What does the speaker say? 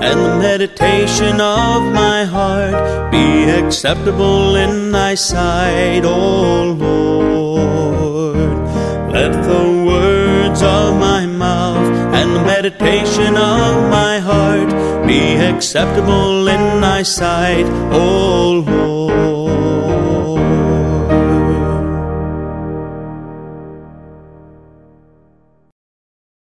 and the meditation of my heart be acceptable in thy sight, O Lord. Let the words of my mouth and the meditation of my heart be acceptable in thy sight, O Lord.